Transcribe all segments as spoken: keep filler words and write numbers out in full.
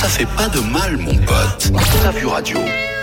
ça fait pas de mal, mon pote. T'as vu radio.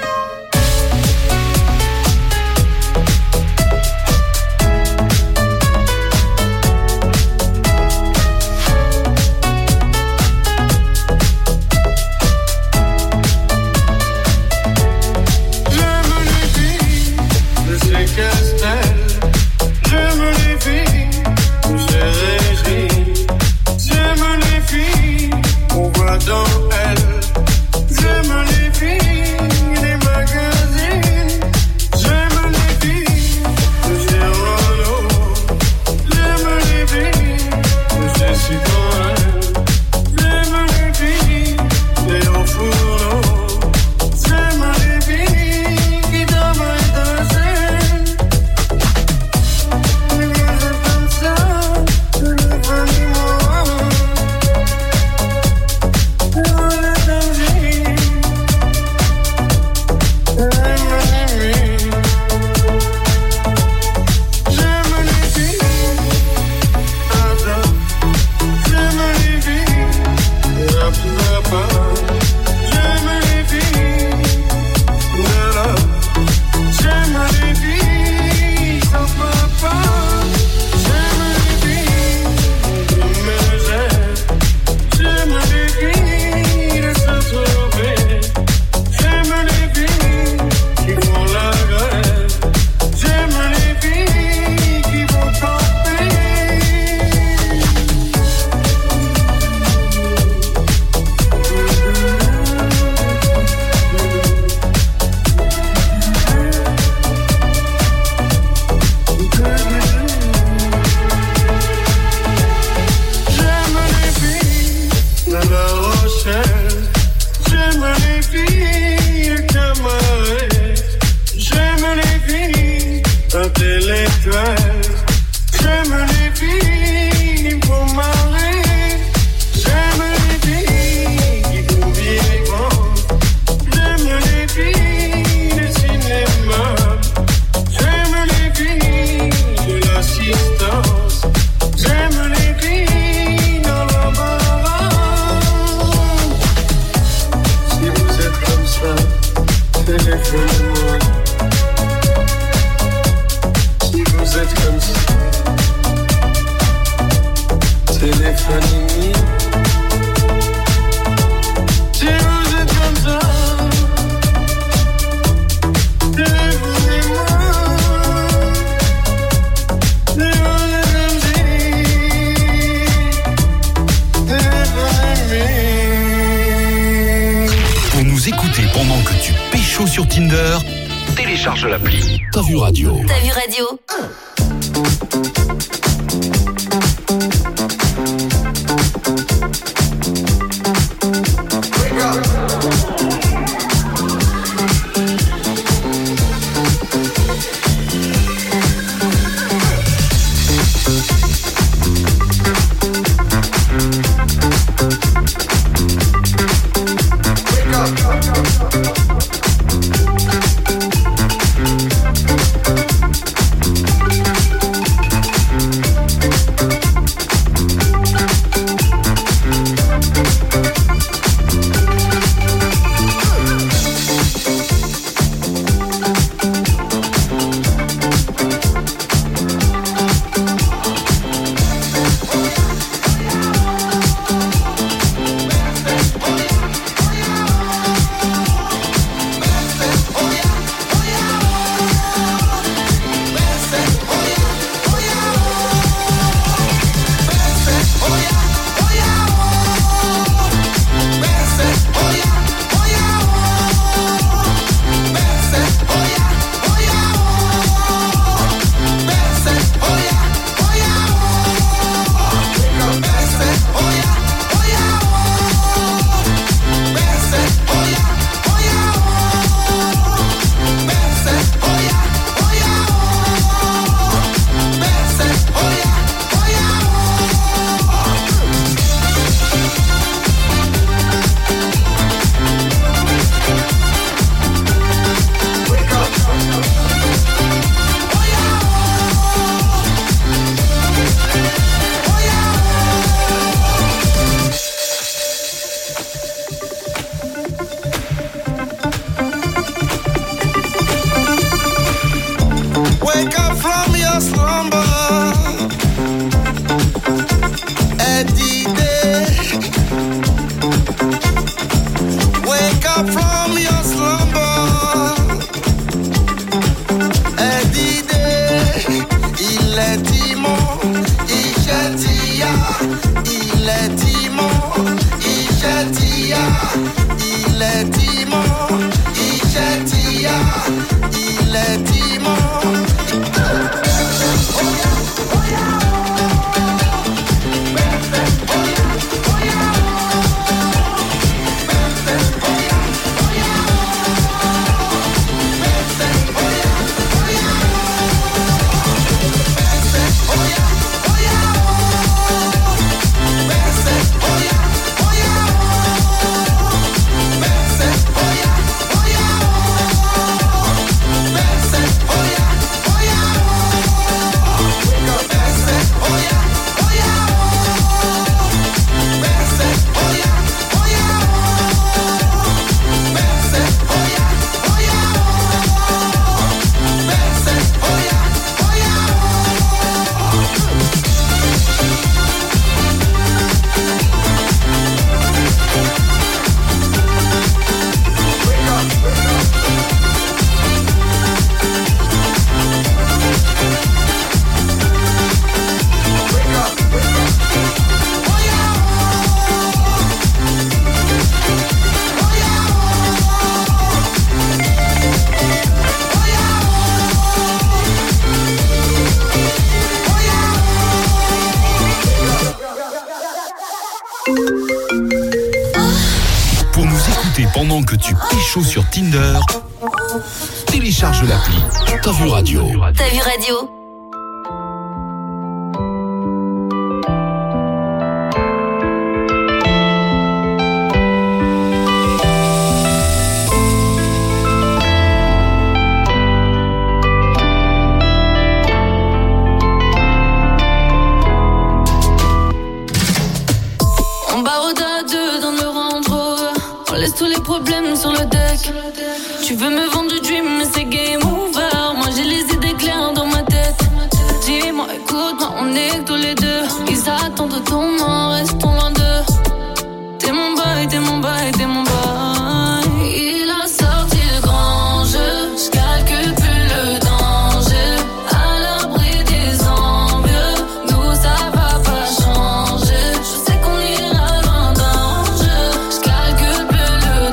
Télécharge l'appli. T'as vu radio. T'as vu radio. Wake up. avant que tu pécho sur Tinder, télécharge l'appli T'as vu radio. T'as vu radio. Tous les problèmes sur le deck. Tu veux me vendre du dream, mais c'est game over. Moi j'ai les idées claires dans ma tête. Dis-moi, écoute-moi, on est que tous les deux. Ils attendent de ton nom, restons loin d'eux. T'es mon boy, t'es mon boy, t'es mon boy. Il a sorti le grand jeu. J'calcule plus le danger. À l'abri des envieux, nous ça va pas changer. Je sais qu'on ira loin d'un jeu. J'calcule plus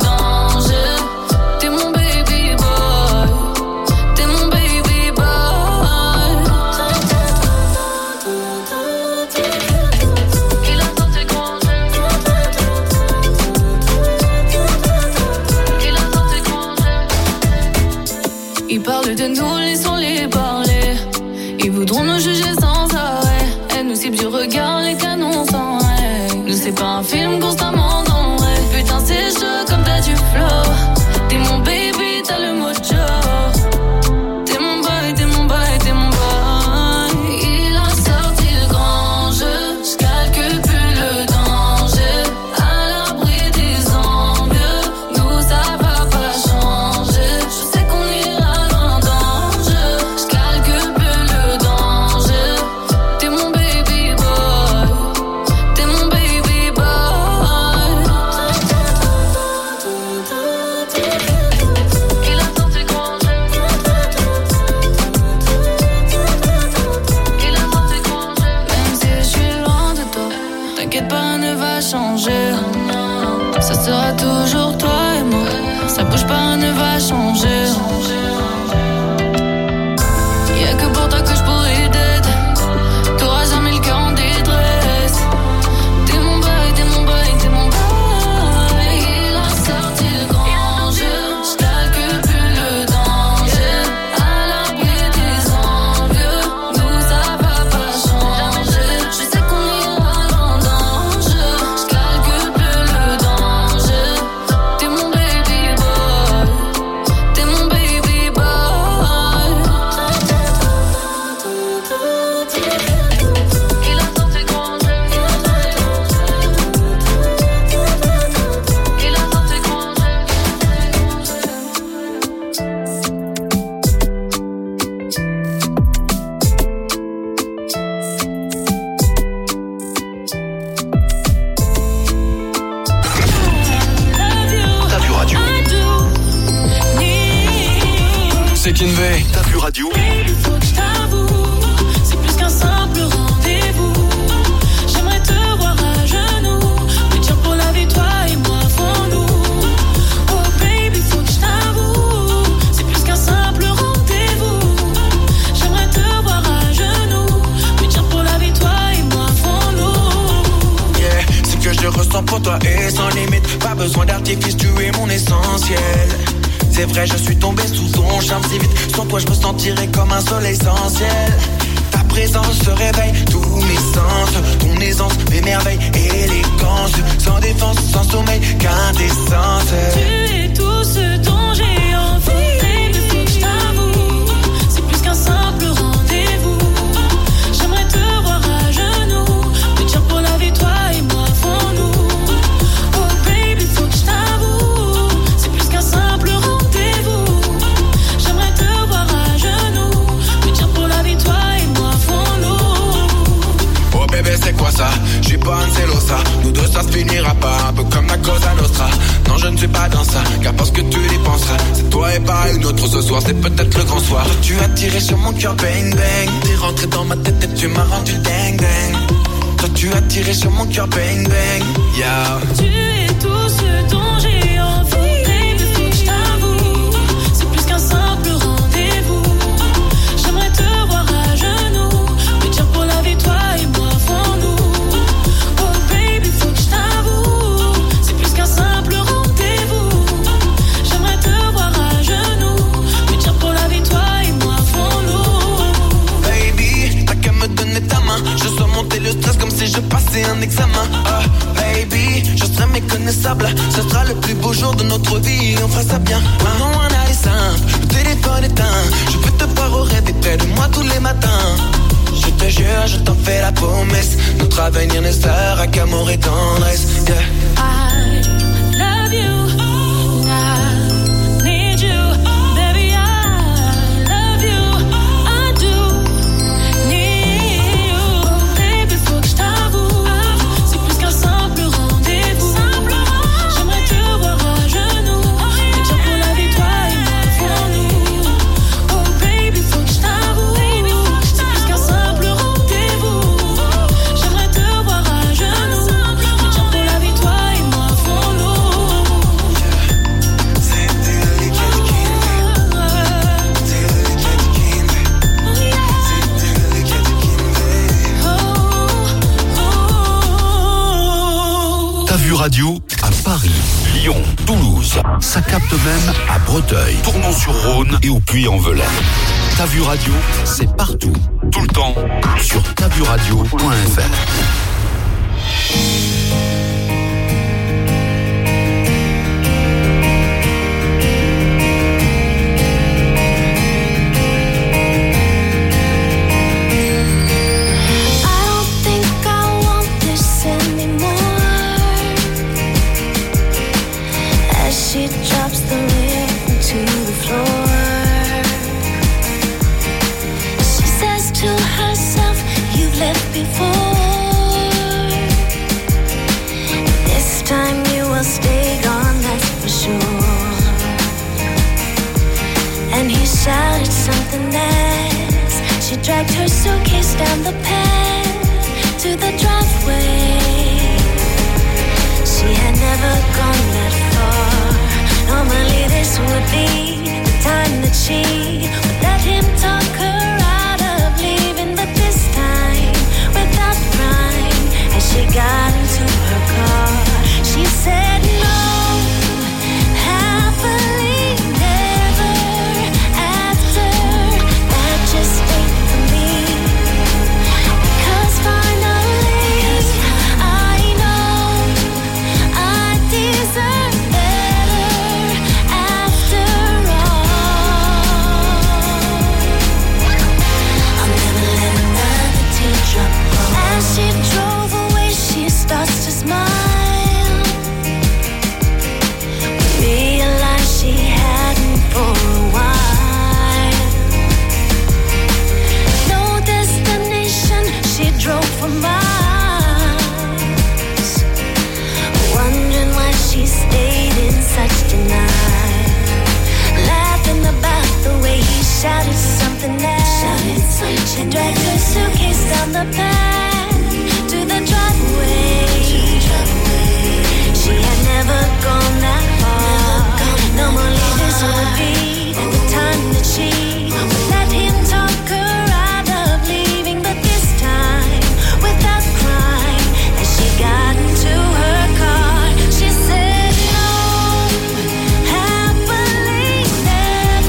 de nous, laissons-les parler. Ils voudront nous juger sans arrêt. Elles nous ciblent du regard, les canons sans règle. Nous c'est pas un film constamment dans le rêve. Putain c'est chaud comme t'as du flow. T'es mon baby, t'as le mojo. T'es mon boy, t'es mon boy, t'es mon boy. Il a sorti le grand jeu. J'calcule plus le danger. À l'abri des envieux, nous ça va pas changer. Je sais qu'on ira changer. Ça sera toujours toi et moi. Ça bouge pas, ne va changer. Y'a que pour toi que je pourrais d'être. T'auras jamais le cœur en détresse. T'es mon boy, t'es mon boy, t'es mon boy. Il a sorti le grand jeu. J'calcule plus le danger. À l'abri des envieux, nous ça va pas changer. Je sais qu'on ira loin d'un jeu. J'calcule plus le danger. T'es mon baby boy. T'es mon baby boy. Il a sorti le grand jeu. Il a sorti le grand jeu. T'as vu radio. C'est Kinvey. T'as vu radio. Il faut que je t'avoue, c'est plus qu'un simple rendez-vous. J'aimerais te voir à genoux, me dire pour la vie, toi et moi, font-nous. Oh baby, faut que je t'avoue, c'est plus qu'un simple rendez-vous. J'aimerais te voir à genoux, me dire pour la vie, toi et moi, font-nous. Yeah, ce que je ressens pour toi est sans limite. Pas besoin d'artifice, tu es mon essentiel. C'est vrai, je suis tombé sous ton charme si vite. Sans toi, je me sentirais comme un soleil sans ciel. Ta présence se réveille tous mes sens. Ton aisance, mes merveilles, élégance. Sans défense, sans sommeil, quintessence. Tu es tout ce dont j'ai envie. Baby, faut que je t'avoue, c'est plus qu'un simple rendez-vous. J'aimerais te voir à genoux, me dire pour la vie, toi et moi, font-nous. Oh baby, faut que je t'avoue, c'est plus qu'un simple rendez-vous. J'aimerais te voir à genoux, me dire pour la vie, toi et moi, font-nous. Oh bébé, c'est quoi ça? Je suis pas un celosa. Nous deux, ça se finira pas, un peu comme la Cosa Nostra. Non, je ne suis pas dans ça, car parce que tu dépenseras. C'est toi et pas une autre ce soir, c'est peut-être le grand soir. Tu as tiré sur mon cœur, bang bang. T'es rentré dans ma tête et tu m'as rendu ding ding. Toi, tu as tiré sur mon cœur, bang bang. Yeah. Tu es tout ce dont j'ai envie. Baby, faut que je t'avoue, c'est plus qu'un simple rendez-vous. J'aimerais te voir à genoux, me dire pour la vie, toi et moi, font-nous. Oh baby, faut que je t'avoue, c'est plus qu'un simple rendez-vous. le stress comme si je passais un examen. Ah, baby, je serai méconnaissable. Ce sera le plus beau jour de notre vie, on fera ça bien. Maintenant on a les simple, le téléphone éteint. Je peux te voir au rêve, t'es près de moi tous les matins. Je te jure, je t'en fais la promesse. Notre avenir ne sera qu'amour et tendresse. Yeah. I love you. I need you. Baby, I love you. I do need you. Oh, baby, faut que je t'avoue. C'est plus qu'un simple rendez-vous. J'aimerais te voir à genoux. Déjà pour la vie, toi et moi, pour nous. Oh, baby, faut que je t'avoue. C'est plus qu'un simple rendez-vous. J'aimerais te voir à genoux. Déjà pour la vie, toi et moi, pour nous. T'as vu radio à Paris, Lyon, Toulouse. Ça capte même à Breteuil, Tournon-sur-Rhône et au Puy-en-Velay. T'as vu radio, c'est partout, tout le temps, sur t'as vu radio point f r. I don't think I want this anymore. As she drops the lid to the floor, she says to herself, "You've left before. This time you will stay gone, that's for sure." And he shouted something else. She dragged her suitcase down the path to the driveway. She had never gone that far. Normally this would be the time that she would let him talk her out of leaving. But this time, without crying, as she got into her car, she said no, happily never after. That just ain't for me. Because finally I know I deserve better after all. I'll never let another teardrop fall. As she drove away, she starts to smile. Realized she hadn't for a while. No destination, she drove for miles, wondering why she stayed in such denial, laughing about the way he shouted something else. She dragged her suitcase down the path to the driveway. She had never gone that far. Normally this would be the time that she would let him talk her out of leaving. But this time, without crying, as she got into her car, she said no, happily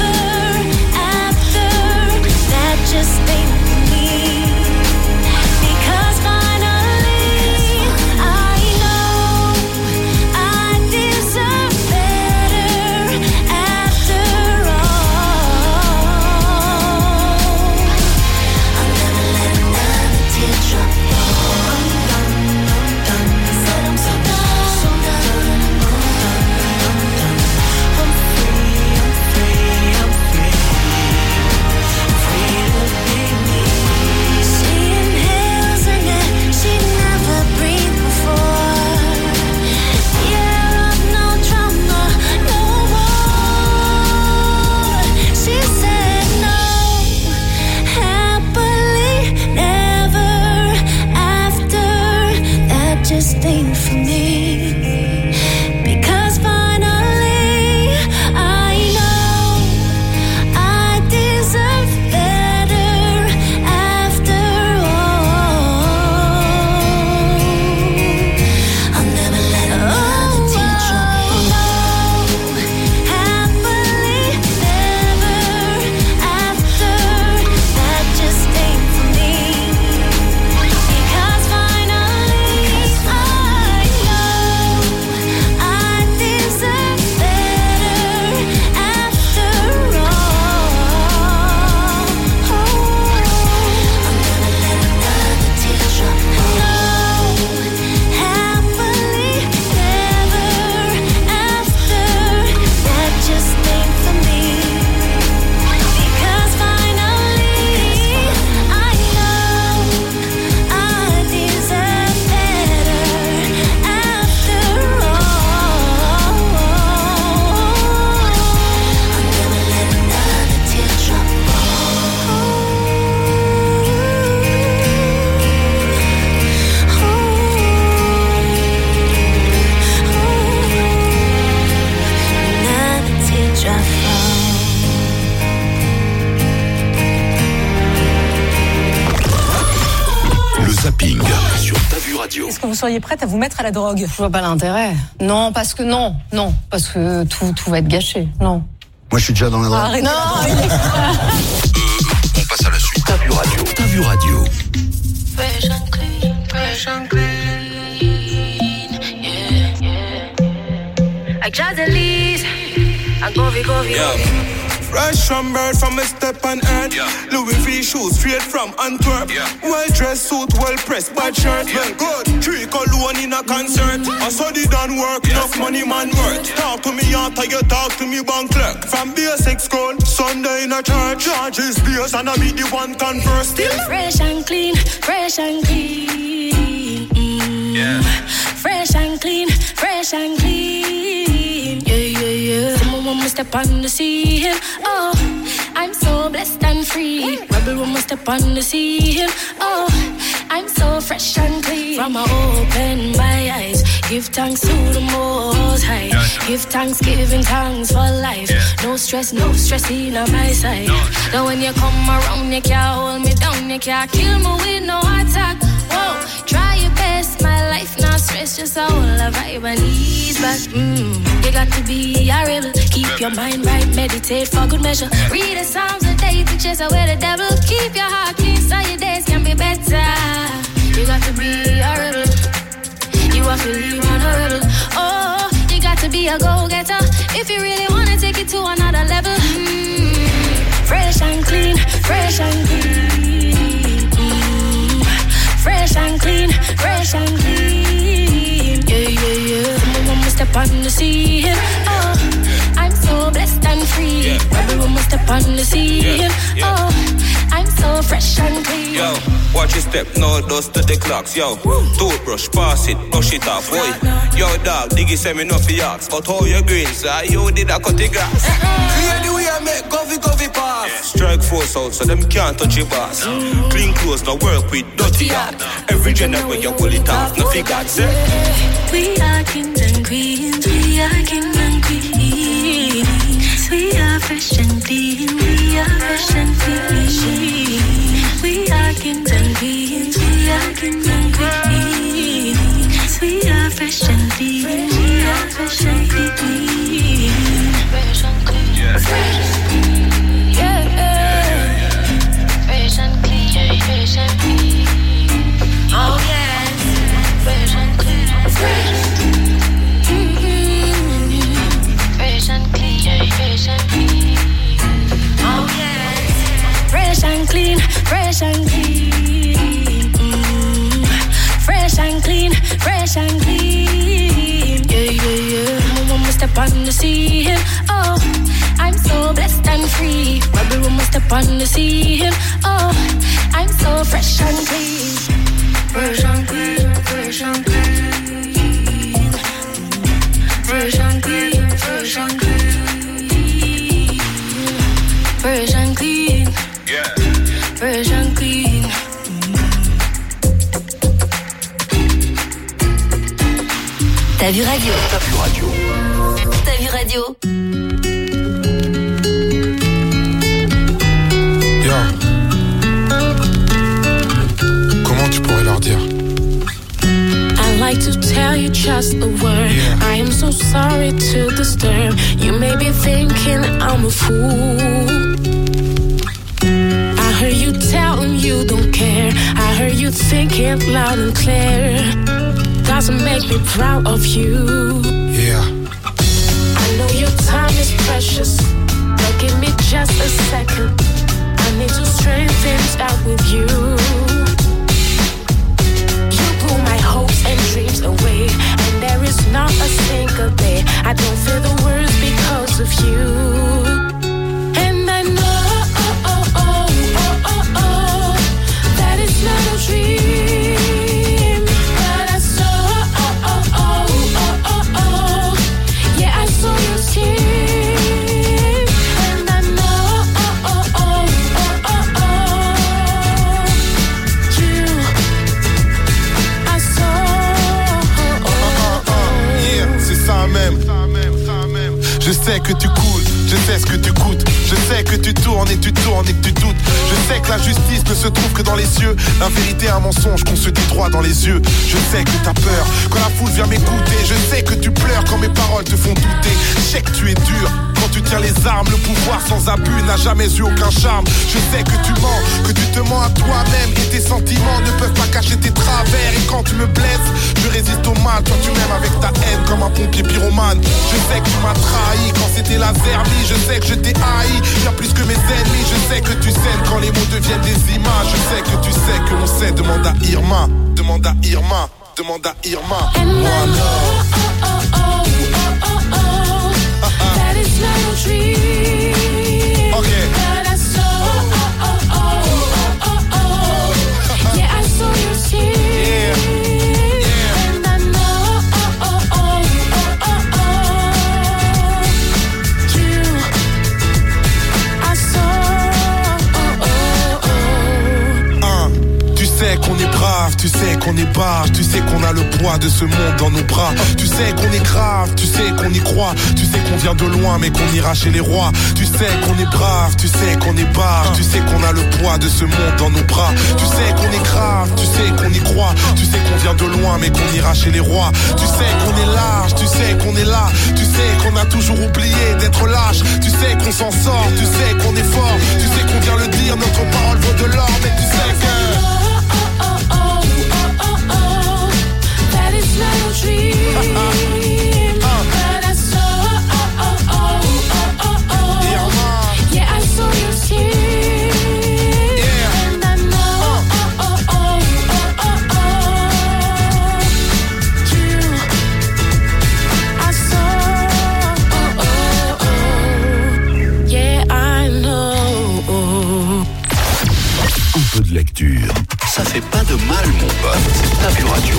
never after. That just ain't me. Radio. Est-ce que vous seriez prête à vous mettre à la drogue? Je vois pas l'intérêt. Non, parce que non, non, parce que tout, tout va être gâché. Non. Moi, je suis déjà dans la drogue. Arrêtez. Non. On passe à la suite. T'as vu Radio. T'as vu Radio. Fresh and clean, fresh and clean, yeah, yeah. I just Elise, I go, we go, we go. Fresh from bird from a step on earth. Yeah. Louis V shoes straight from Antwerp. Yeah. Well dressed suit, well pressed, bad shirt. Yeah. Well good, three cologne in a concert. I saw the done work, yeah. Enough money man worth. Talk to me after you talk to me bank clerk. From basic school, Sunday in a church. Charges beers and I be the one converse still. Fresh and clean, fresh and clean. Mm. Yeah. Fresh and clean, fresh and clean. Yeah, yeah, yeah. Someone want me step on the scene. Oh, I'm so blessed and free. Rebel want me step on the scene. Oh, I'm so fresh and clean. From I open my eyes, give thanks to the Most High. Give thanks, giving thanks for life. No stress, no stress in on my side. Now when you come around, you can't hold me down, you can't kill me with no attack. Whoa, try your best, my life not stress, just a whole a vibe and ease back. Mm, you got to be a rebel, keep your mind right, meditate for good measure. Read the Psalms a day to chase away the devil. Keep your heart clean so your days can be better. You got to be a rebel, you have to live on a rebel. Oh, you got to be a go-getter if you really want to take it to another level. Mm, fresh and clean, fresh and clean. Mm, fresh and clean, fresh and clean. Yeah, yeah, yeah. Someone want me step on the scene. Oh, I'm so blessed and free. Rebel want me step on the scene. Oh, I'm so fresh and clean. Yo, watch your step, no dust to the clocks. Yo, toothbrush, pass it, brush it off. Boy, yo dog, diggy send me no for yaks. But how you green, sir? You did a cut the grass. Clear the way I make coffee, coffee pass. Strike force out so them can't touch your boss. Clean clothes, no work with dirty art. Every gender when you pull it off, no figure say. We are kings and queens, we are kings and queens. We are fresh and clean, we are fresh and clean. We are kings and queens, we are kings and queens. We are fresh and clean, we are fresh and clean. Fresh and clean, yeah. Yeah, yeah. Fresh and clean, fresh and clean. Oh yes, fresh and clean, fresh. Mm-hmm. Fresh and clean, fresh and clean. Oh yes, fresh and clean, fresh and clean. Mm. Fresh and clean, fresh and clean. Yeah, yeah, yeah. Mama must step on the scene. Oh, I'm so blessed and free. Rebel must step on the scene. Oh, I'm so fresh and clean. Fresh and clean, fresh and clean. Fresh and clean, fresh and clean. Fresh and clean. Yeah. Fresh and clean. T'as vu Radio? T'as vu Radio. T'as vu Radio? Yo. Comment tu pourrais leur dire? I'd like to tell you just a word. Yeah. I am so sorry to disturb. You may be thinking I'm a fool. I heard you telling you don't care. I heard you thinking loud and clear. Doesn't make me proud of you. Yeah. I know your time is precious, but give me just a second. I need to straighten things out with you. You pull my hopes and dreams away, and there is not a single day I don't feel the worst because of you. And I know oh, oh, oh, oh, oh, oh, that it's not a dream, but I saw oh, oh, oh, oh, oh, oh, yeah, I saw your skin, and I know oh, oh, oh, oh, oh, oh, you, I saw oh, oh, oh. Yeah, c'est ça même. Je sais que tu coules, je sais ce que tu coûtes. Je sais que tu tournes et tu tournes et que tu doutes. Je sais que la justice ne se trouve que dans les cieux. La vérité est un mensonge qu'on se dit droit dans les yeux. Je sais que t'as peur quand la foule vient m'écouter. Je sais que tu pleures quand mes paroles te font douter. Je sais que tu es dur quand tu tiens les armes. Le pouvoir sans abus n'a jamais eu aucun charme. Je sais que tu mens, que tu te mens à toi-même. Et tes sentiments ne peuvent pas cacher tes travers. Et quand tu me blesses, je résiste au mal. Toi tu m'aimes avec ta haine comme un pompier pyromane. Je sais que tu m'as trahi quand c'était la zermie. Je sais que je t'ai haï, bien plus que mes ennemis. Je sais que tu saignes quand les mots deviennent des images. Je sais que tu sais que l'on sait. Demande à Irma, demande à Irma, demande à Irma. And I know, oh, oh, oh, oh, oh, oh, that is not a dream. Okay. But I saw, oh, oh, oh, oh, oh, oh, yeah, I saw your tears. Yeah. Yeah. And I know, oh, oh, oh, oh, oh, oh, you, I saw, oh, oh, oh. Un, tu sais qu'on est brave, tu sais qu'on est barge, tu sais qu'on a le poids de ce monde dans nos bras. Tu sais qu'on est grave, tu sais qu'on y croit, tu sais qu'on vient de loin mais qu'on ira chez les rois. Tu sais qu'on est brave, tu sais qu'on est barge, tu sais qu'on a le poids de ce monde dans nos bras. Tu sais qu'on est grave, tu sais qu'on y croit, tu sais qu'on vient de loin mais qu'on ira chez les rois. Tu sais qu'on est large, tu sais qu'on est là, tu sais qu'on a toujours oublié d'être lâche. Tu sais qu'on s'en sort, tu sais qu'on est fort, tu sais qu'on vient le dire, notre parole vaut de l'or. Mais tu sais que It's not a dream, but I saw, oh, oh, oh, oh, oh, oh. Yeah, I saw your tears, and I know, oh, oh, oh, oh, oh, oh. You, I saw, oh, oh, oh. Yeah, I know. Un peu de lecture, ça fait pas de mal mon pote. T'as vu Radio.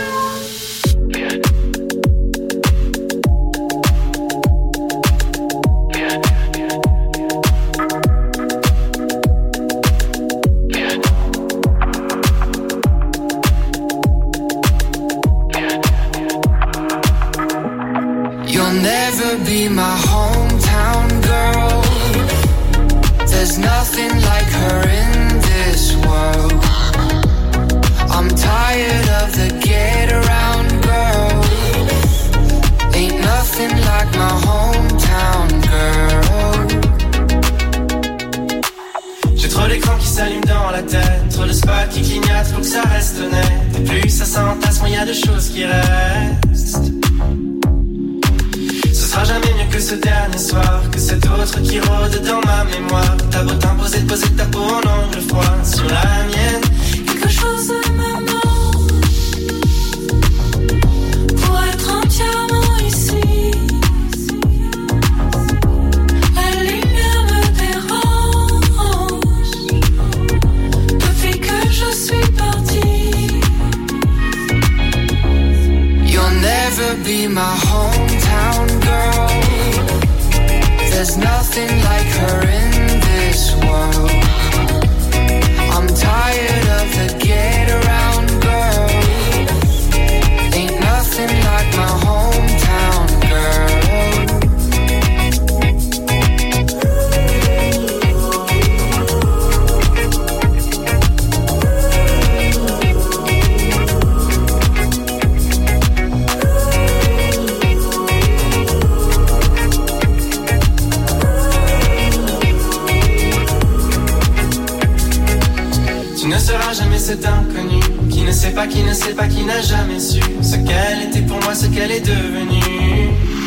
Be my hometown girl. There's nothing like her in this world. I'm tired of the get around girl. Ain't nothing like my hometown girl. J'ai trop d'écrans qui s'allument dans la tête, trop de spots qui clignotent, faut que ça reste honnête. Et plus ça s'entasse, moins y a de choses qui restent. Ce sera jamais mieux que ce dernier soir, que cet autre qui rôde dans ma mémoire. T'as beau t'imposer de poser ta peau en angle froid sur la mienne. Quelque chose me manque pour être entièrement ici. La lumière me dérange depuis que je suis partie. You'll never be my hometown girl. There's nothing like her in this world. I'm tired of the get around girl. Ain't nothing like my hometown girl. Tu ne seras jamais cet inconnu qui ne sait pas, qui ne sait pas, qui n'a jamais su ce qu'elle était pour moi, ce qu'elle est devenue.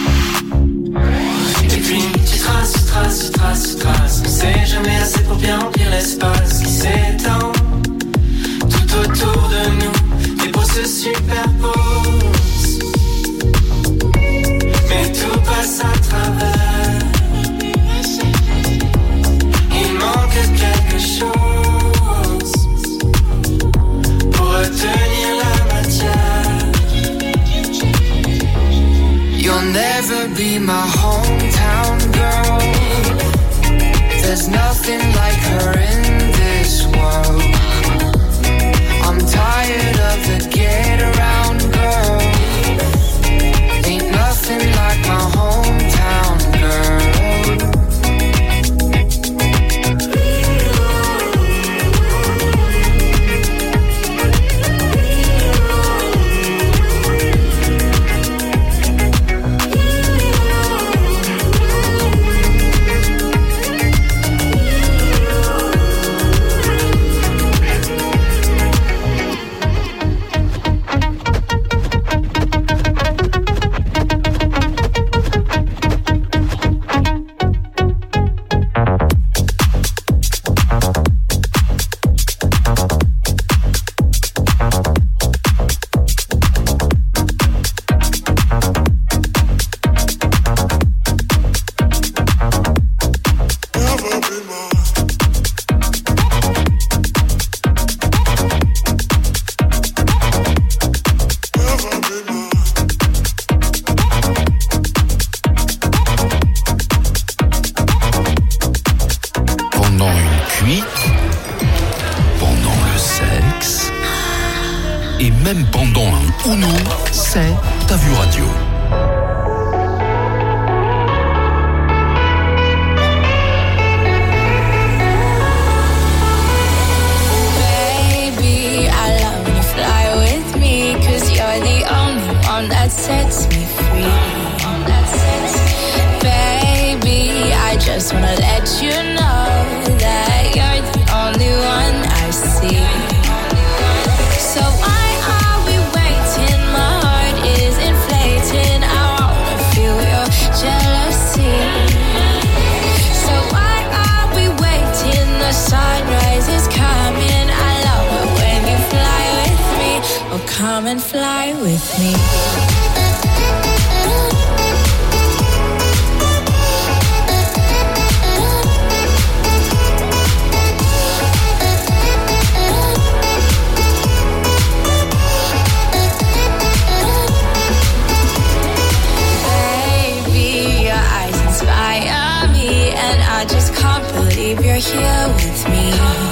Et puis tu traces, tu traces, tu traces, tu traces, mais c'est jamais assez pour bien remplir l'espace qui s'étend tout autour de nous. Les beaux se superposent, mais tout passe à travers. Il manque quelque chose pour retenir la matière. You'll never be my hometown girl. There's nothing like her in this world. I'm tired of the get around girl. Ain't nothing like my hometown girl. et même pendant un Uno, c'est Ta Vue Radio. That sets me free. Baby, I just wanna let you know that you're the only one I see. So why are we waiting? My heart is inflating. I wanna feel your jealousy. So why are we waiting? The sunrise is coming. I love it when you fly with me. Oh, come and fly with me. You're here with me,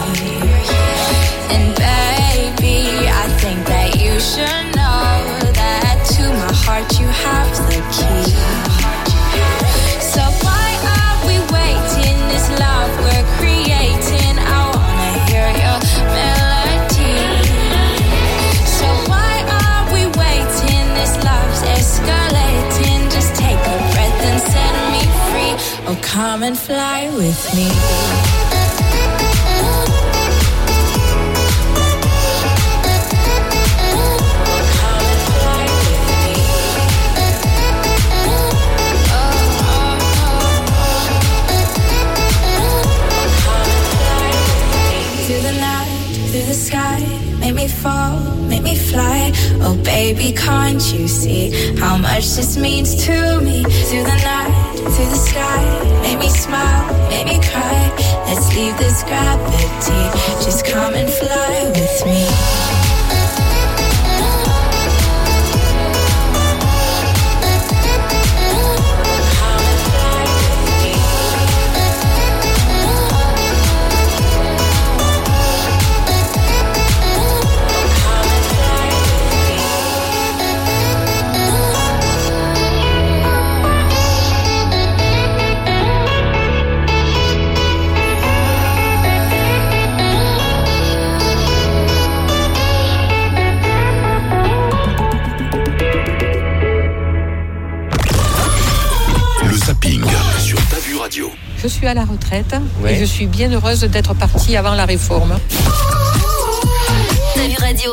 and baby, I think that you should know that to my heart you have the key. So why are we waiting? This love we're creating, I wanna hear your melody. So why are we waiting? This love's escalating. Just take a breath and set me free. Oh, come and fly with me. Make me fall, make me fly. Oh baby, can't you see how much this means to me? Through the night, through the sky, make me smile, make me cry. Let's leave this gravity, just come and fly with me. Je suis à la retraite ouais. et je suis bien heureuse d'être partie avant la réforme. Ta Vue Radio.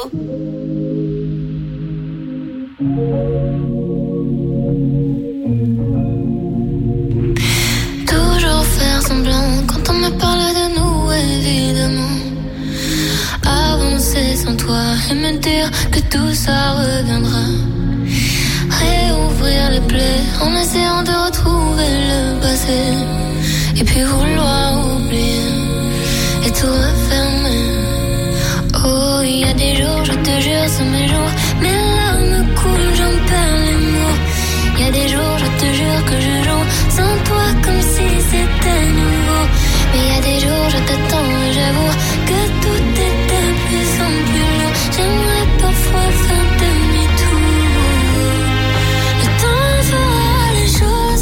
Toujours faire semblant quand on me parle de nous, évidemment. Avancer sans toi et me dire que tout ça reviendra. Réouvrir les plaies en essayant de retrouver le passé. Et puis vouloir oublier et tout refermer. Oh, il y a des jours, je te jure, sont mes jours. Mes larmes coulent, j'en perds les mots. Il y a des jours, je te jure que je joue sans toi comme si c'était nouveau. Mais il y a des jours, je t'attends et j'avoue que tout est de plus en plus lourd. J'aimerais parfois faire demi-tour. Le temps fera les choses.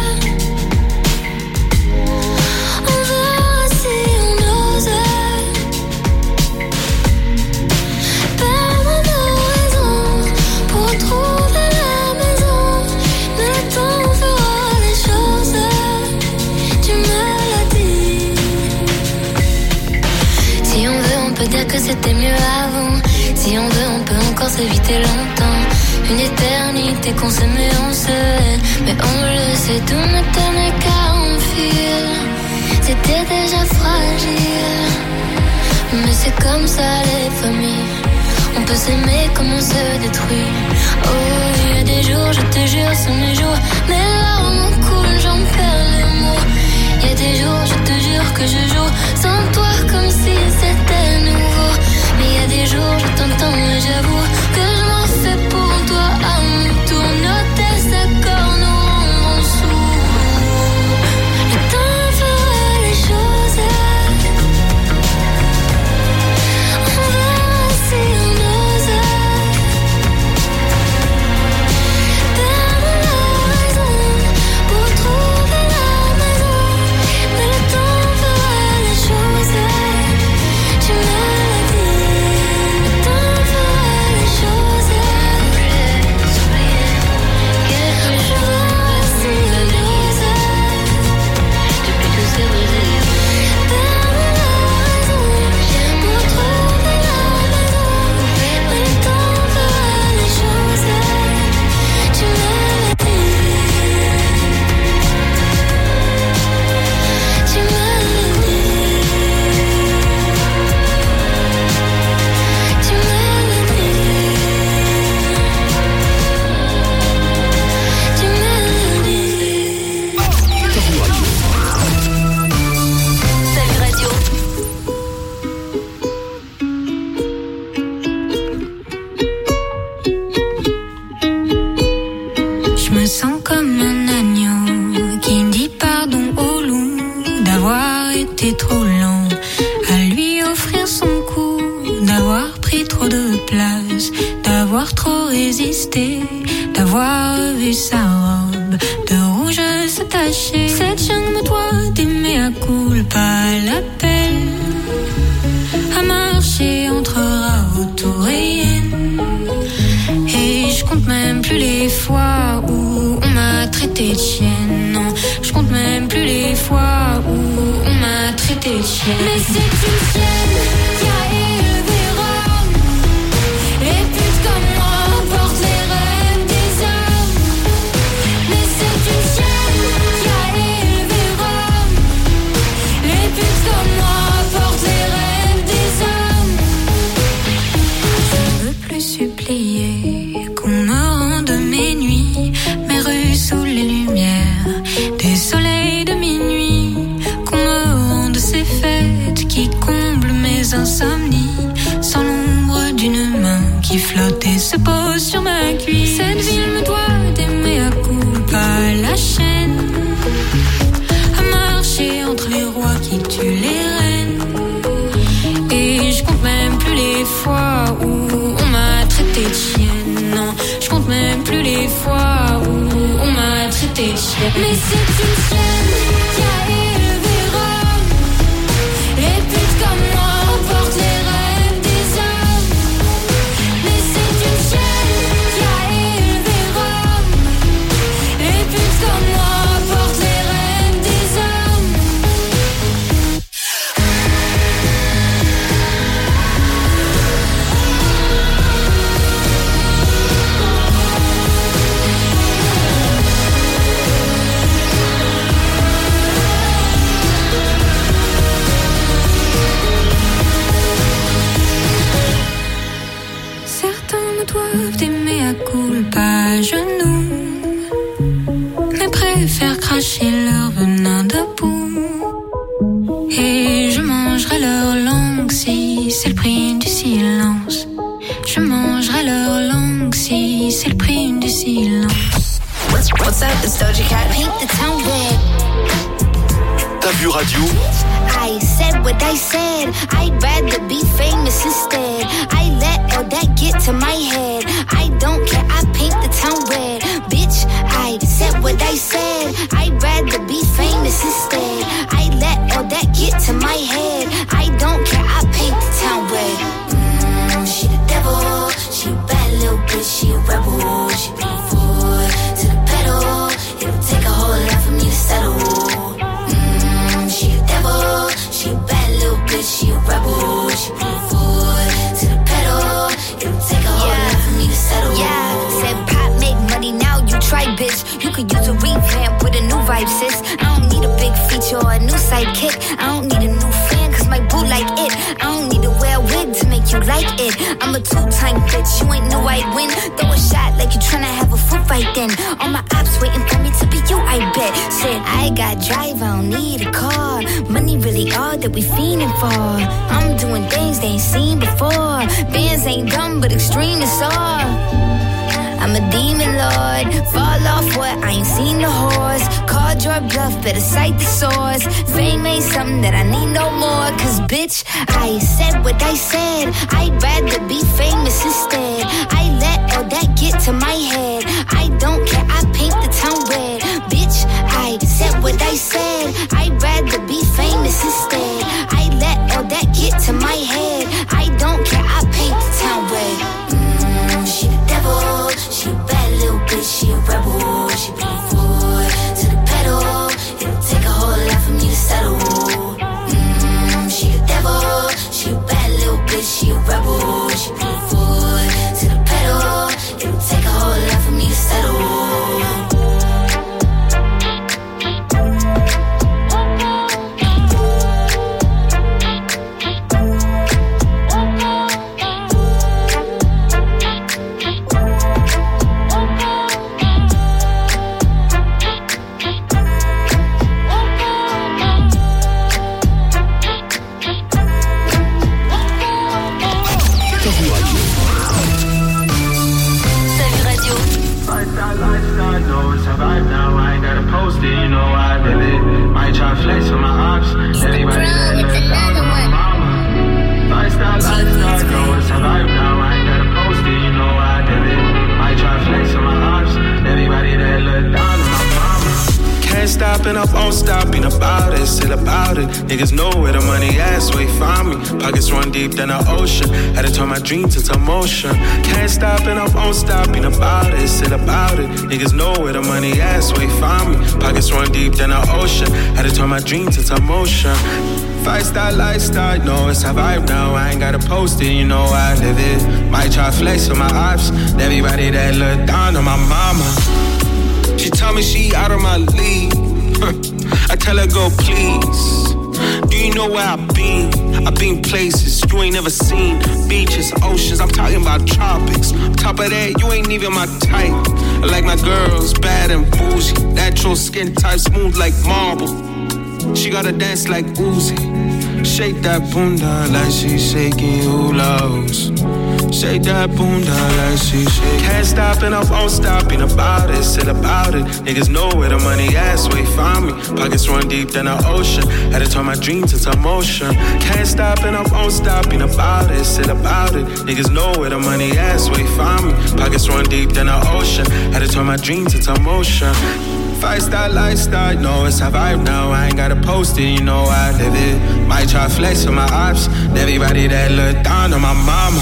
Que c'était mieux avant. Si on veut, on peut encore s'éviter longtemps. Une éternité qu'on s'aimait, on se hait. Mais on le sait, tout ne tenait qu'à un fil. C'était déjà fragile. Mais c'est comme ça les familles. On peut s'aimer comme on se détruit. Oh, il y a des jours, je te jure, sont mes jours. Mes larmes coulent, j'en perds les mots. Il y a des jours, je te jure que je joue sans toi comme si c'était nouveau. Mais il y a des jours, je t'entends et j'avoue que je m'en fais pour toi à mon tour. Nos désaccords nous rendront sourds. Le temps fera les choses. On verra si on ose. de place, d'avoir trop résisté, d'avoir vu sa robe de rouge se tacher. Cette jungle me doit d'aimer à culpa, l'appel à marcher entre Raoult et Yen. Et je compte même plus les fois où on m'a traité de chienne. Non, je compte même plus les fois où on m'a traité de chienne. Mais c'est une chienne qui a élevé Rome. Les putes comme moi portent les rêves des hommes. Mais c'est une chienne qui a élevé Rome. Les putes comme moi portent les rêves des hommes. Je veux plus supplier qu'on me rende mes nuits, mes rues sous les lumières des soleils de minuit, qu'on me rende ces fêtes qui comblent mes insomnies, sans l'ombre d'une main qui flotte et se pose sur ma cuisse. Cette ville me doit d'aimer à culpa, la chaîne à marcher entre les rois qui tuent les reines. Et je compte même plus les fois où on m'a traité de chienne. Non, je compte même plus les fois où on m'a traité de chienne. Mais c'est une chienne qui a élevé Rome. Les putes comme moi portent les rêves des hommes. Mais c'est une chienne qui a élevé Rome. Les putes comme moi portent les rêves des hommes. Certains me doivent d'aimer à culpa à genoux, mais préfèrent cracher leur venin de boue. Et je mangerai leur langue si c'est le prix du silence. Je mangerai leur langue si c'est le prix du silence. What's up, it's Doja Cat. Paint the town red. T'as vu radio? I said what I said. I'd rather be famous instead. I let all that get to my head. I don't care, I paint the town red. Bitch, I said what I said. I'd rather be famous instead. I let all that get to my head. I don't care, I paint the town red. Mm, she the devil. She a bad little bitch, she a rebel. She put her foot to the pedal. It'll take a whole lot for me to settle. She a devil, she a bad little bitch, she a rebel. She put her foot to the pedal. It'll take a whole yeah. lot for me to settle. Yeah, said pop make money, now you try, bitch. You could use a revamp with a new vibe, sis. I don't need a big feature or a new sidekick. I don't need a new fan, cause my boo like it. I don't need to wear a wig to make you like it. I'm a two-time bitch, you ain't know I'd win. Throw a shot like you tryna have a foot fight then. All my ops waiting for me to be you, I bet. Said I got drive, I don't need a car. Money really all that we fiending for. I'm doing things they ain't seen before. Bands ain't dumb, but extreme is all. I'm a demon lord. Fall off what? I ain't seen the horse. Called your bluff, better cite the source. Fame ain't something that I need no more. Cause bitch, I said what I said. I'd rather be famous instead. I let all that get to my head. I don't care, I paint the town red. Bitch, I said what I said. I'd rather be famous instead. I let all that get to my head. I don't care, I paint the town red. Mm, she the devil. She a bad little bitch, she a rebel. She put her foot to the pedal. It'll take a whole lot for me to settle. Mm, she the devil. She a bad little bitch, she a rebel. She put her foot to the pedal. It'll take a whole lot for me to settle. Flex for my ops. Anybody that knows about my mama. Lifestyle, lifestyle, go and survive now. stopping, I won't stop, ain't about it, still about it. Niggas know where the money at, so they find me. Pockets run deep than the ocean. Had to turn my dreams into motion. Can't stop and I won't stop, ain't about it, still about it. Niggas know where the money at, so they find me. Pockets run deep than the ocean. Had to turn my dreams into motion. Five-star lifestyle, no, it's a vibe now. I ain't gotta post it, you know I live it. Might try flex with my ops. Everybody that look down on my mama. She tell me she out of my league. I tell her go please. Do you know where I've been? I've been places you ain't never seen. Beaches, oceans, I'm talking about tropics. On top of that, you ain't even my type. I like my girls, bad and bougie. Natural skin type, smooth like marble. She gotta dance like Uzi. Shake that bunda like she's shaking hula-hoos. Shake that bunda like she's shaking. Can't stop and I won't stop, ain't about it, still about it. Niggas know where the money at, so they find me. Pockets run deep than the ocean. Had to turn my dreams into motion. Can't stop and I won't stop, ain't about it, still about it. Niggas know where the money at, so they find me. Pockets run deep than the ocean. Had to turn my dreams into motion. Five-star lifestyle, no, it's a vibe now. I ain't gotta post it, you know I live it. Might try flex with my ops. Everybody that look down on my mama.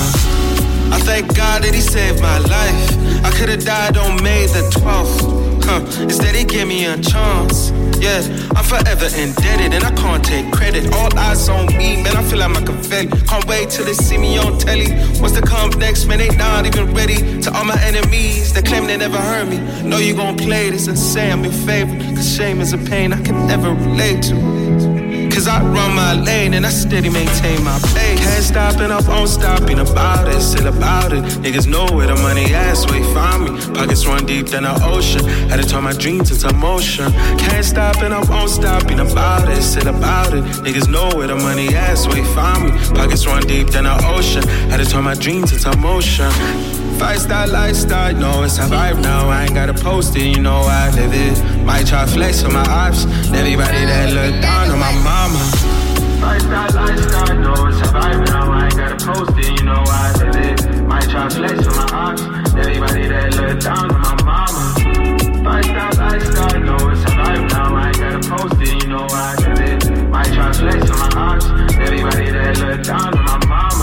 I thank God that he saved my life. I could've died on May the twelfth. Huh, instead he gave me a chance. Yeah, I'm forever indebted and I can't take credit. All eyes on me, man, I feel like Machiavelli. Can't wait till they see me on telly. What's to come next, man, they not even ready. To all my enemies, they claim they never heard me. Know you gon' play this and say I'm your favorite. Cause shame is a pain I can never relate to. Cause I run my lane and I steady maintain my pace. Can't stop and I won't stop, ain't about it, still about it. Niggas know where the money at, so they find me. Pockets run deep than the ocean. Had to turn my dreams into motion. Can't stop and I won't stop, ain't about it, still about it. Niggas know where the money at, so they find me. Pockets run deep than the ocean. Had to turn my dreams into motion. Five-star lifestyle, no, it's a vibe now. I ain't gotta post it, you know I live it. Might try flex with my ops. Everybody that look down on my mama. Five-star lifestyle, no, it's a vibe now. I ain't gotta post it, you know I live it. Might try flex with my ops. Everybody that look down on my mama. Five-star lifestyle, no, it's a vibe now. I ain't gotta post it, you know I live it. Might try flex with my ops. Everybody that look down on my mama.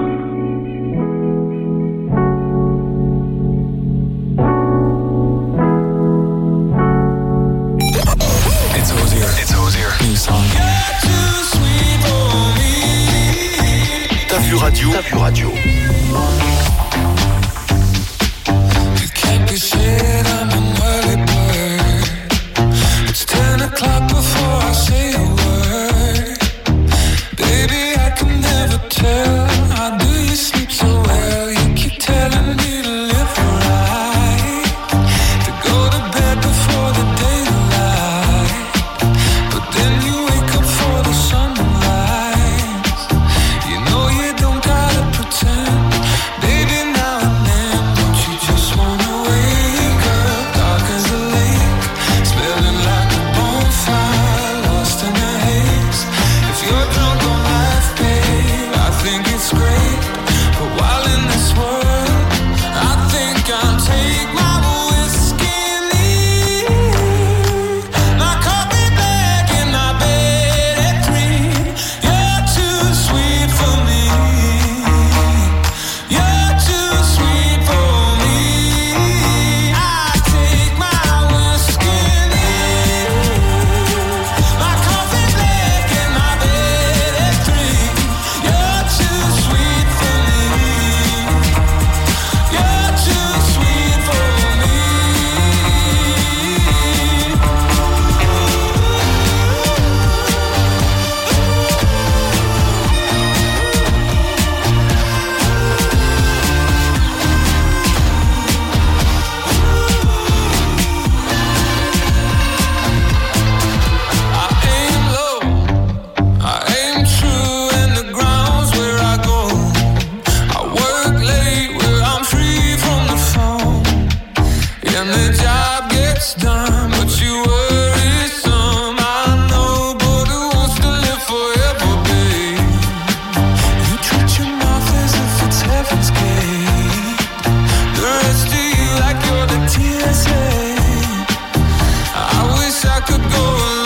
New song. T'as vu radio? T'as vu radio? You can't be shit, I'm an early bird. It's ten o'clock before I say a word. Baby, I can never tell. How do you sleep so well? You keep telling me to live right, to go to bed before the daylight. But then you wake up for the sunrise. You know you don't gotta pretend. Baby, now and then, don't you just wanna wake up? Dark as a lake, smelling like a bonfire, lost in the haze. If you're drunk on life, babe, I think it's great. But while in this world, I think I'll take my whiskey and leave. My coffee black in my bed at three. You're too sweet for me. You're too sweet for me. I take my whiskey and leave. My coffee black in my bed at three. You're too sweet for me. You're too sweet for me. I aim low, I aim true, and the ground's where I go. I work late where I'm free from the phone, and the job gets done, but you worry some. I know, but who wants to live forever, babe? You treat your mouth as if it's heaven's gate. The rest of you like you're the T S A. I wish I could go alone.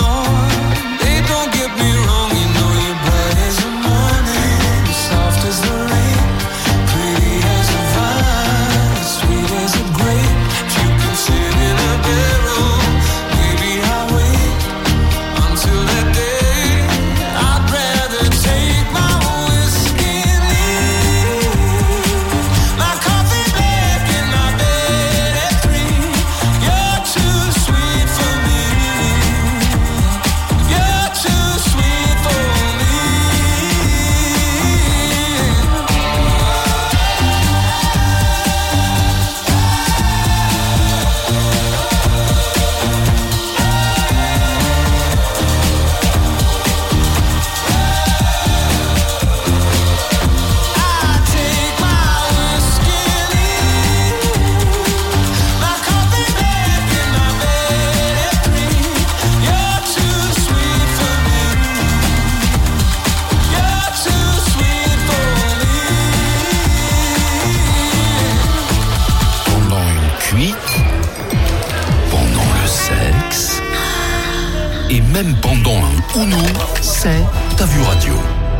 même pendant un Uno, c'est T'as vu radio.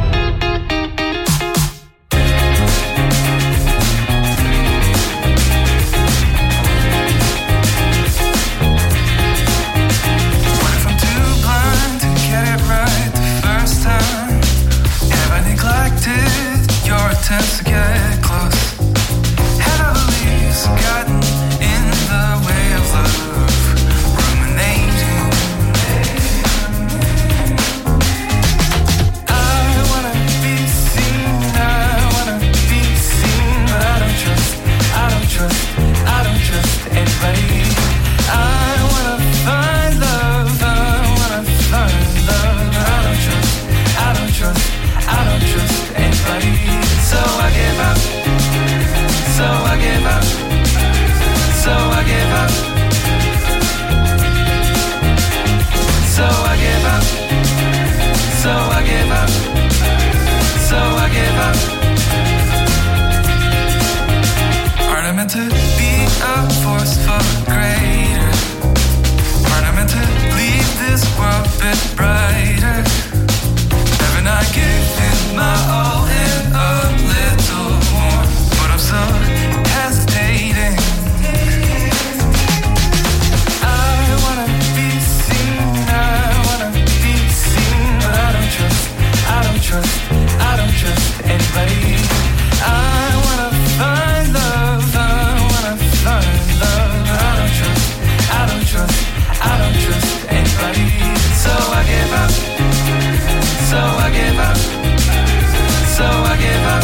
Attempts to get close. Head of the leaves gotten in the way of love, ruminating. I wanna be seen, I wanna be seen, but I don't trust, I don't trust, I don't trust anybody. I wanna find love, I wanna find love, but I don't trust, I don't trust, I don't trust anybody. So I give up, so I give up, so I give up, so I give up, so I give up, so I give up. Aren't I meant to be a force for greater? Aren't I meant to leave this world a bit brighter? Haven't I given my all and a little more? But I'm so hesitating. I wanna be seen, I wanna be seen, but I don't trust, I don't trust, I don't trust anybody. I wanna find love, I wanna find love, but I don't trust, I don't trust, I don't trust anybody. So I give up, so I give up, so I give up,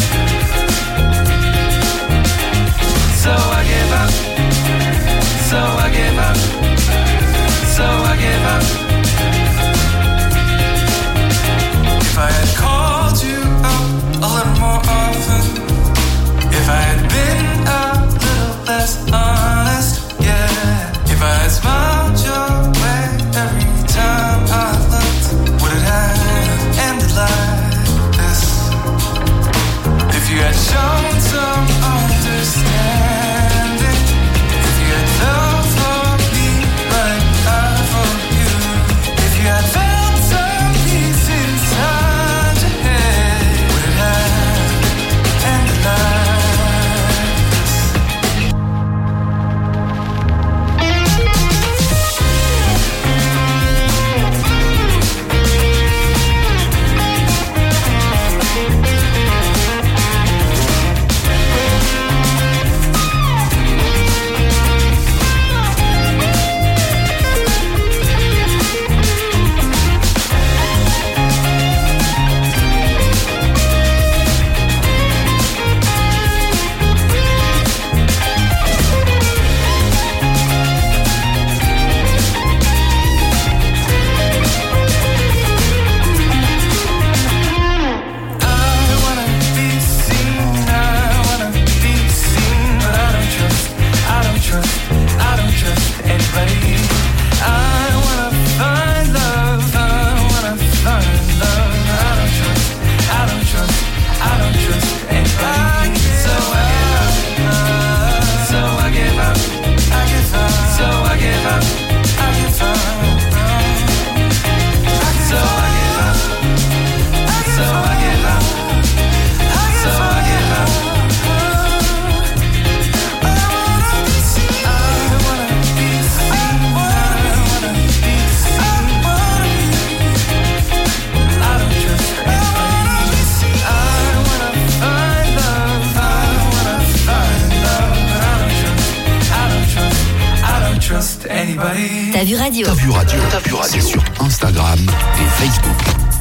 so I give up, so I give up, so I give up. If I had called you out a little more often, if I had been a little less honest, yeah, if I had smiled your way every time I looked, would it have ended like this? If you had shown some understanding, if you had felt for me like I for you, if you had felt some peace inside your head, would it have ended like T'as vu radio. T'as vu radio. T'as vu radio. C'est sur Instagram et Facebook.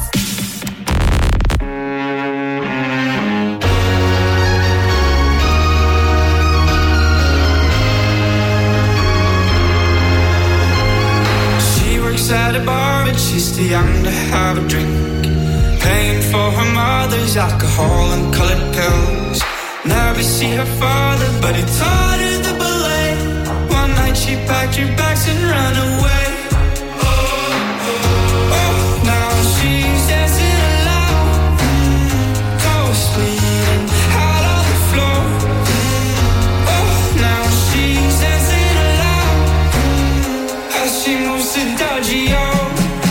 She works at a bar, but she's too young to have a drink. Paying for her mother's alcohol and colored pills. Never see her father, but he taught her the ballet. One night she packed her bags and ran away. Oh, oh, oh. Now she's dancing alone, toes bleeding out on the floor. Oh, now she's dancing alone as she moves to Dodgy. Oh.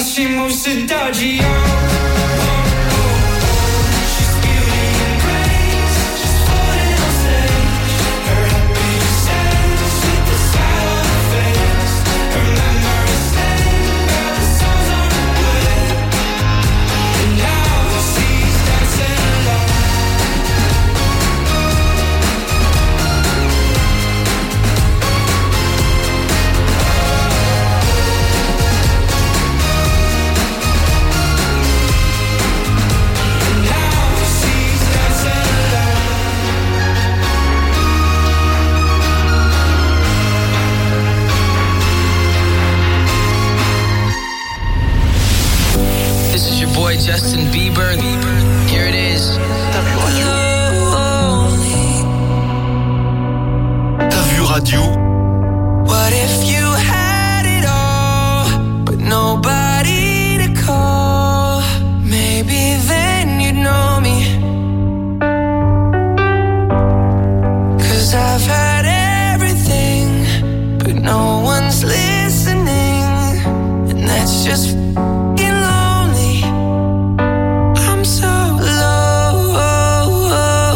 As she moves to dodgy, oh, oh, oh, oh. She's beauty and grace, she's floating on stage. Her happy sense with the smile on her face. Her memory stained by the songs on her play. And now she's dancing alone. This is your boy Justin Bieber. Here it is. T'as vu radio? What if you had it all, but nobody to call? Maybe then you'd know me. 'Cause I've had everything, but no one's listening. And that's just f***ing lonely. I'm so lonely.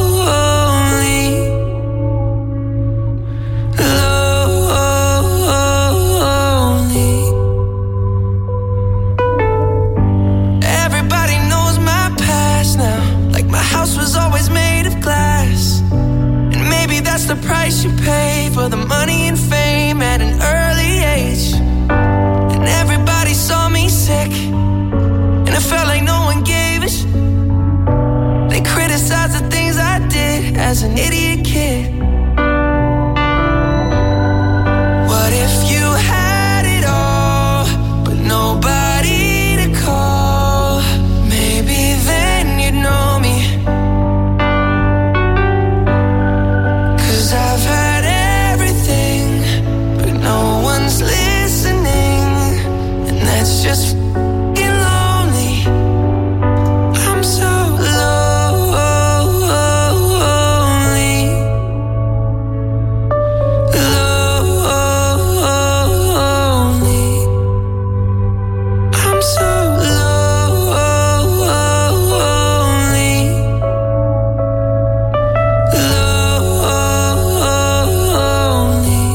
Lonely. Everybody knows my past now. Like my house was always made of glass. And maybe that's the price you pay for the money and fame at an early age. And everybody saw me sick, and it felt like no one gave a sh. They criticized the things I did as an idiot kid. What if you had it all, but nobody to call? Maybe then you'd know me. 'Cause I've had everything, but no one's listening. And that's just f***ing lonely. I'm so lonely. Lonely. I'm so lonely. Lonely.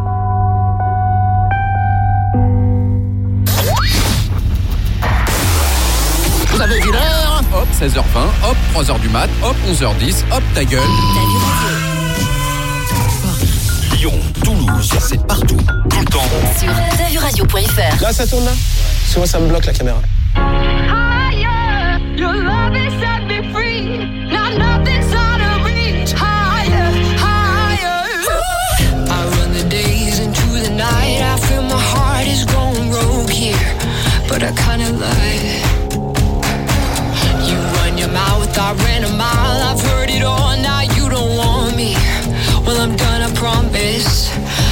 Vous avez vu l'heure? Hop, seize heures vingt, hop, trois heures du mat, hop, onze heures dix, hop, ta gueule. Lyon, Toulouse, c'est partout, tout le temps. Sur tavuradio point f r. Là, ça tourne là? Parce que moi, ça me bloque la caméra. Higher, your love has set me free. Now nothing's out of reach. Higher, higher. I run the days into the night. I feel my heart is going rogue here, but I kinda lie. You run your mouth, I ran a mile. I've heard it all, now you don't want me. Well, I'm done, I promise.